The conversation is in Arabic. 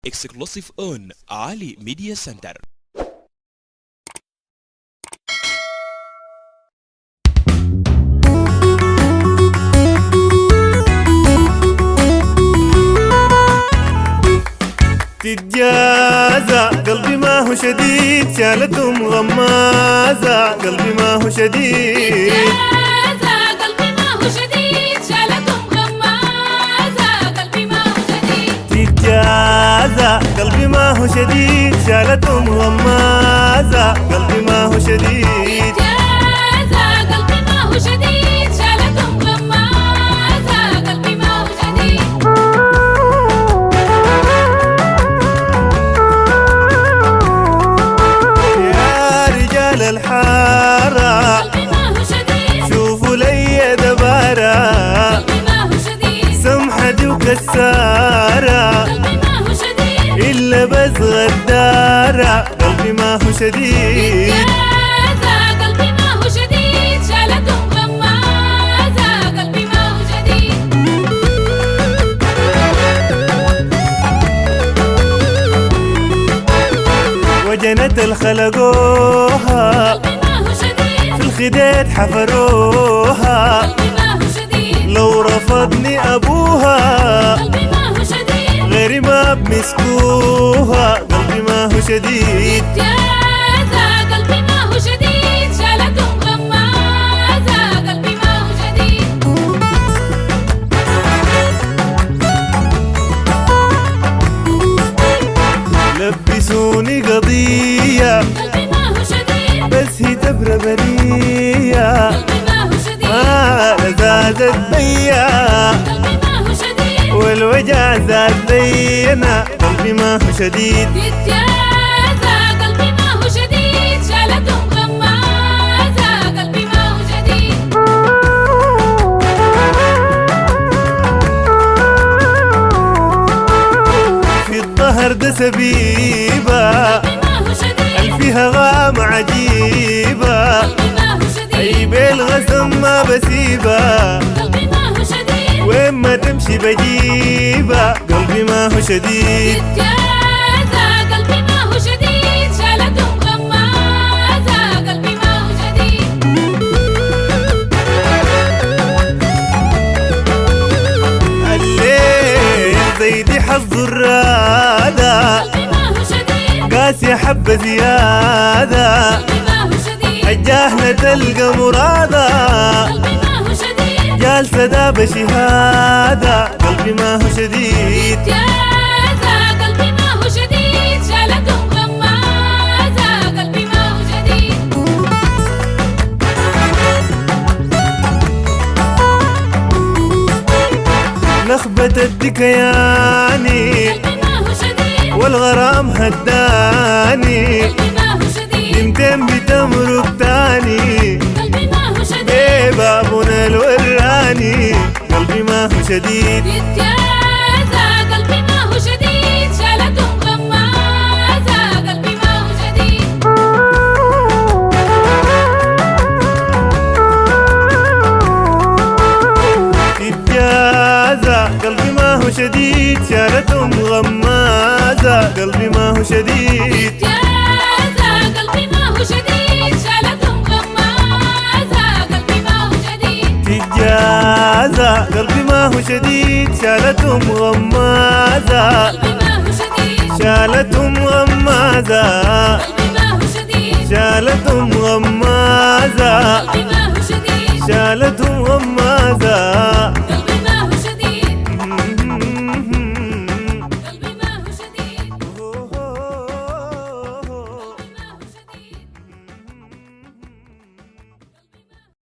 exclusive on Ali Media Center. تتجازى قلبي ما هو شديد، شالته مغمازة قلبي ما هو شديد. تتجازى قلبي ما هو شديد، شالته مغمازة قلبي ما هو شديد. تتجازى قلبي ما هو شديد، شالته مغمازة قلبي ما هو شديد. تتجازى قلبي ما هو شديد، شالته مغمازة قلبي ما هو شديد. الحارة قلبي ما هو شديد، شوفوا لي دبارة قلبي ما هو شديد. سمحة دي وكسارة قلبي ما هو شديد، إلا بس غدارة قلبي ما هو شديد. تتجازى قلبي ما هو شديد، شالته مغمازة قلبي ما هو شديد. وجنة الخلقوها قلبي ما هو شديد، في الخديد حفروها، قلبي ما هو شديد. لو رفضني أبوها قلبي ما هو شديد، غيري ما بمسكوها قلبي ما هو شديد. تتجازى قلبي ما هو شديد، شالته مغمازة قلبي ما هو شديد. لبسوني قضية قلبي ما هو شديد، بس هي تبرى برية قلبي ما هو شديد. ما زادت بيا قلبي ما هو شديد، والوجع زاد زينا قلبي ما هو شديد. تتجازى قلبي ما هو شديد، شالته مغمازة قلبي ما هو شديد. في الظهر ده سبيبة قلبي ما هو شديد، فيها غام عجيبة، قلبي ما هو شديد. عيب الغسم ما بسيبة، قلبي ما هو شديد، وين ما تمشي بجيبة قلبي ما هو شديد. تتجازى قلبي ما هو شديد، شالته مغمازة قلبي ما هو شديد. الليل زي دي حظ الرادة، قلبي ما هو شديد، قاسية حبة زيادة، قلبي ما هو شديد. الجهلة تلقى مرادة، قلبي ما هو شديد، جالسة دابة شهادة قلبي ما هو شديد. تتجازى قلبي ما هو شديد، شالته مغمازة قلبي ما هو شديد. لخبة الدكياني قلبي ما هو شديد، والغرام هداني، قلبي ما هو شديد. يمكن بتمرق تاني قلبي ما هو شديد، بابنا الوراني قلبي ما هو شديد. تتجازى قلبي ما هو شديد، شالته مغمازة قلبي ما هو شديد. تتجازى قلبي ما هو شديد، شالته مغمازة قلبي ما هو شديد. تتجازى قلبي ما هو شديد، شالته مغمازة قلبي ما هو شديد. تتجازى قلبي ما هو شديد، شالته مغمازة قلبي ما هو شديد، شالته مغمازة قلبي ما هو شديد. شالته مغمازة